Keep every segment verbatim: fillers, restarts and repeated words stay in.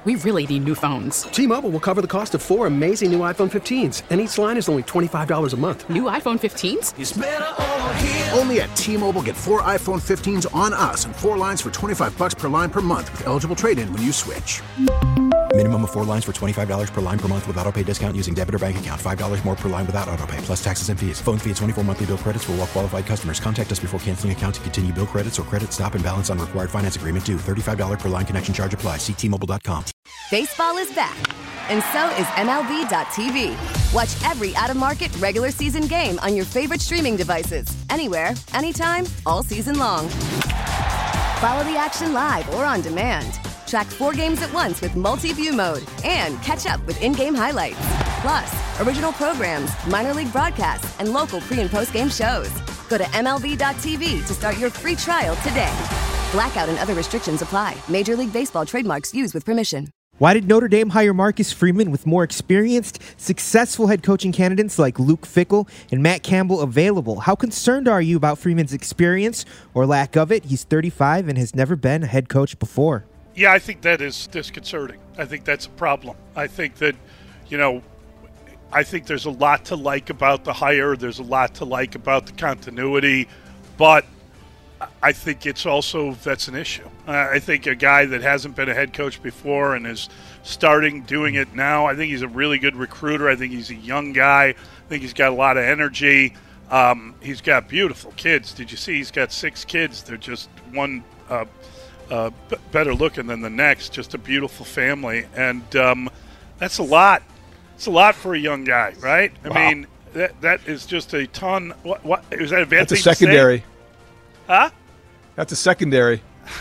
We really need new phones. T-Mobile will cover the cost of four amazing new iPhone fifteens, and each line is only twenty-five dollars a month. New iPhone fifteens? It's better over here. Only at T-Mobile, get four iPhone fifteens on us and four lines for twenty-five dollars per line per month with eligible trade-in when you switch. Minimum of four lines for twenty-five dollars per line per month with autopay discount using debit or bank account. five dollars more per line without autopay, plus taxes and fees. Phone fee at twenty-four monthly bill credits for well-qualified customers. Contact us before canceling account to continue bill credits or credit stop and balance on required finance agreement due. thirty-five dollars per line connection charge applies. See T Mobile dot com. Baseball is back, and so is M L B dot T V. Watch every out-of-market regular season game on your favorite streaming devices. Anywhere, anytime, all season long. Follow the action live or on demand. Track four games at once with multi-view mode and catch up with in-game highlights. Plus, original programs, minor league broadcasts, and local pre- and post-game shows. Go to M L B dot T V to start your free trial today. Blackout and other restrictions apply. Major League Baseball trademarks used with permission. Why did Notre Dame hire Marcus Freeman with more experienced, successful head coaching candidates like Luke Fickell and Matt Campbell available? How concerned are you about Freeman's experience or lack of it? He's thirty-five and has never been a head coach before. Yeah, I think that is disconcerting. I think that's a problem. I think that, you know, I think there's a lot to like about the hire. There's a lot to like about the continuity, but I think it's also that's an issue. I think a guy that hasn't been a head coach before and is starting doing it now, I think he's a really good recruiter. I think he's a young guy. I think he's got a lot of energy. Um, he's got beautiful kids. Did you see he's got six kids? They're just one uh, uh, b- better looking than the next. Just a beautiful family. And um, that's a lot. It's a lot for a young guy, right? I wow. mean, that that is just a ton. What, what is that a bad That's thing a secondary. To say? Huh? That's a secondary.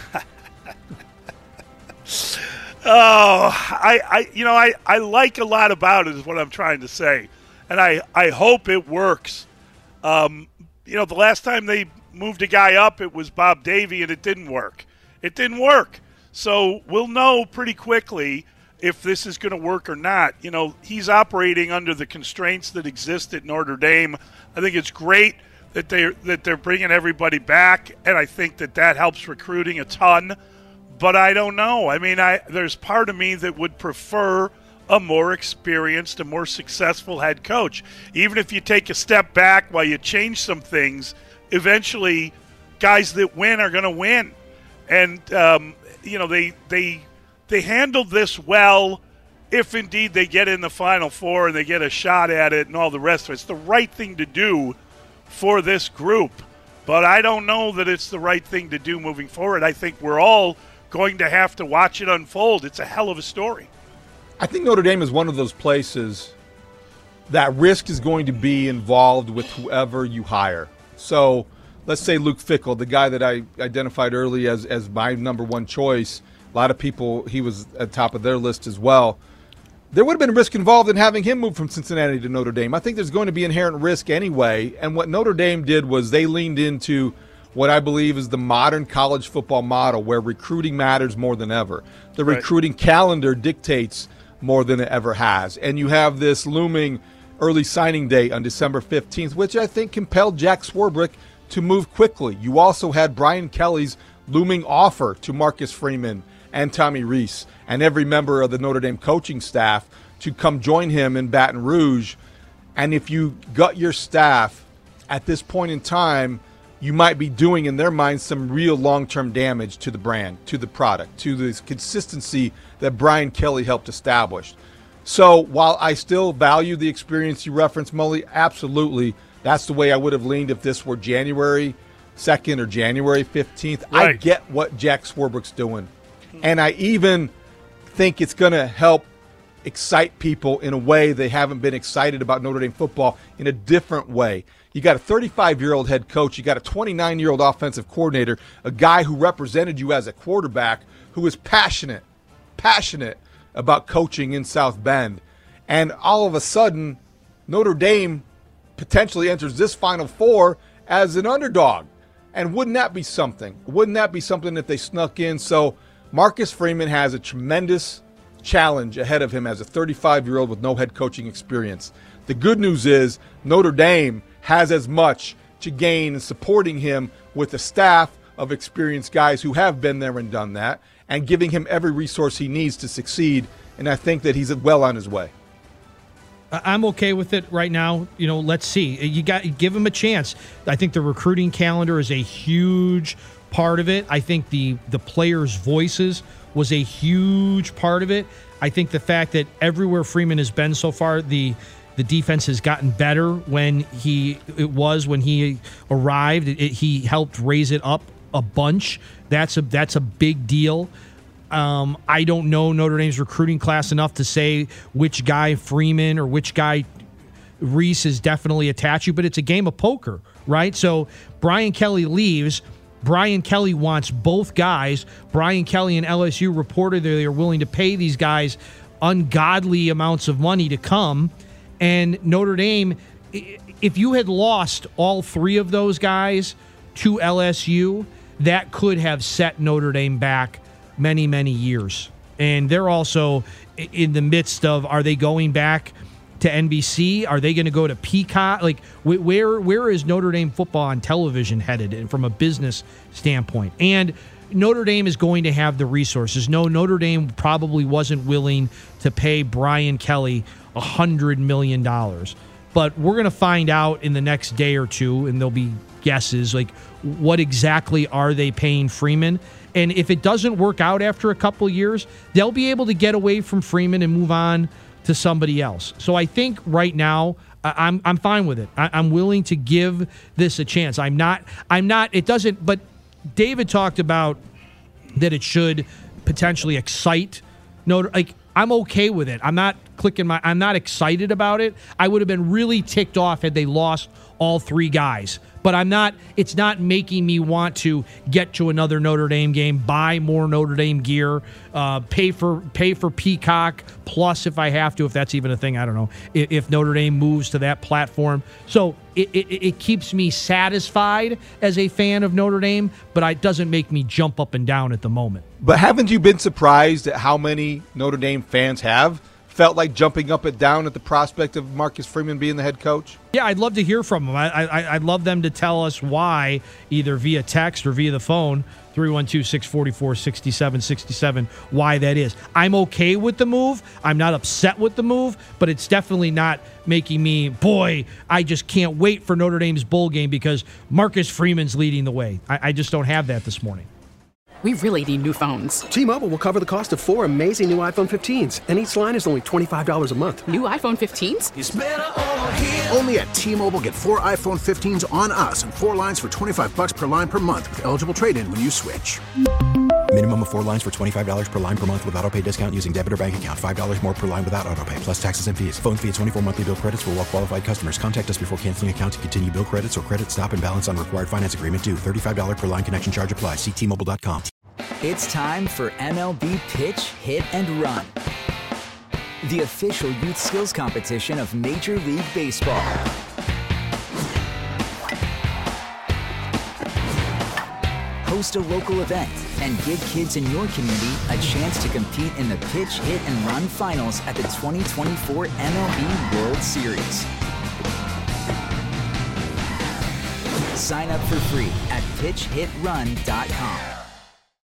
oh, I, I, you know, I, I like a lot about it is what I'm trying to say. And I, I hope it works. Um, you know, the last time they moved a guy up, it was Bob Davie, and it didn't work. It didn't work. So we'll know pretty quickly if this is going to work or not. You know, he's operating under the constraints that exist at Notre Dame. I think it's great that they're, that they're bringing everybody back, and I think that that helps recruiting a ton. But I don't know. I mean, I there's part of me that would prefer a more experienced, a more successful head coach. Even if you take a step back while you change some things, eventually guys that win are going to win. And, um, you know, they they they handled this well if indeed they get in the Final Four and they get a shot at it and all the rest of it. It's the right thing to do for this group. But I don't know that it's the right thing to do moving forward. I think we're all going to have to watch it unfold. It's a hell of a story. I think Notre Dame is one of those places that risk is going to be involved with whoever you hire. So let's say Luke Fickell, the guy that I identified early as, as my number one choice. A lot of people, he was at the top of their list as well. There would have been risk involved in having him move from Cincinnati to Notre Dame. I think there's going to be inherent risk anyway. And what Notre Dame did was they leaned into what I believe is the modern college football model where recruiting matters more than ever. The Right. recruiting calendar dictates more than it ever has. And you have this looming early signing day on December fifteenth, which I think compelled Jack Swarbrick to move quickly. You also had Brian Kelly's looming offer to Marcus Freeman and Tommy Rees and every member of the Notre Dame coaching staff to come join him in Baton Rouge. And if you gut your staff at this point in time, you might be doing in their minds some real long-term damage to the brand, to the product, to the consistency that Brian Kelly helped establish. So while I still value the experience you referenced, Mully, absolutely, that's the way I would have leaned if this were January second or January fifteenth. Right. I get what Jack Swarbrick's doing. And I even think it's going to help excite people in a way they haven't been excited about Notre Dame football in a different way. You got a thirty-five-year-old head coach. You got a twenty-nine-year-old offensive coordinator, a guy who represented you as a quarterback who is passionate, passionate about coaching in South Bend. And all of a sudden, Notre Dame potentially enters this Final Four as an underdog. And wouldn't that be something? Wouldn't that be something if they snuck in? So Marcus Freeman has a tremendous challenge ahead of him as a thirty-five-year-old with no head coaching experience. The good news is Notre Dame has as much to gain in supporting him with a staff of experienced guys who have been there and done that. and giving him every resource he needs to succeed. And I think that he's well on his way. I'm okay with it right now. You know, let's see. You got give him a chance. I think the recruiting calendar is a huge part of it. I think the the players' voices was a huge part of it. I think the fact that everywhere Freeman has been so far, the the defense has gotten better when he it was when he arrived. It, it, he helped raise it up a bunch. That's a that's a big deal. Um, I don't know Notre Dame's recruiting class enough to say which guy Freeman or which guy Reese is definitely attached to, but it's a game of poker, right? So Brian Kelly leaves. Brian Kelly wants both guys. Brian Kelly and L S U reported that they are willing to pay these guys ungodly amounts of money to come. And Notre Dame, if you had lost all three of those guys to L S U, that could have set Notre Dame back many, many years. And they're also in the midst of, are they going back to N B C? Are they going to go to Peacock? Like, where where is Notre Dame football on television headed from a business standpoint? And Notre Dame is going to have the resources. No, Notre Dame probably wasn't willing to pay Brian Kelly one hundred million dollars. But we're going to find out in the next day or two, and there'll be guesses, like what exactly are they paying Freeman? And if it doesn't work out after a couple of years, they'll be able to get away from Freeman and move on to somebody else. So I think right now I'm I'm fine with it. I, I'm willing to give this a chance. I'm not I'm not. It doesn't. But David talked about that it should potentially excite Notre. Like, I'm okay with it. I'm not clicking my. I'm not excited about it. I would have been really ticked off had they lost all three guys. But I'm not. It's not making me want to get to another Notre Dame game, buy more Notre Dame gear, uh, pay for pay for Peacock Plus if I have to, if that's even a thing. I don't know if, if Notre Dame moves to that platform. So it, it, it keeps me satisfied as a fan of Notre Dame, but it doesn't make me jump up and down at the moment. But haven't you been surprised at how many Notre Dame fans have felt like jumping up and down at the prospect of Marcus Freeman being the head coach? Yeah, I'd love to hear from them. I, I, I'd love them to tell us why, either via text or via the phone, three one two, six four four, six seven six seven, why that is. I'm okay with the move. I'm not upset with the move, but it's definitely not making me, boy, I just can't wait for Notre Dame's bowl game because Marcus Freeman's leading the way. I, I just don't have that this morning. We really need new phones. T-Mobile will cover the cost of four amazing new iPhone fifteens, and each line is only twenty-five dollars a month. New iPhone fifteens? It's better over here. Only at T-Mobile, get four iPhone fifteens on us and four lines for twenty-five dollars per line per month with eligible trade-in when you switch. Minimum of four lines for twenty-five dollars per line per month with autopay discount using debit or bank account. five dollars more per line without autopay, plus taxes and fees. Phone fee at twenty-four monthly bill credits for well-qualified customers. Contact us before canceling account to continue bill credits or credit stop and balance on required finance agreement due. thirty-five dollars per line connection charge applies. See T Mobile dot com. It's time for M L B Pitch, Hit, and Run, the official youth skills competition of Major League Baseball. Host a local event and give kids in your community a chance to compete in the Pitch, Hit, and Run finals at the twenty twenty-four M L B World Series. Sign up for free at pitch hit run dot com.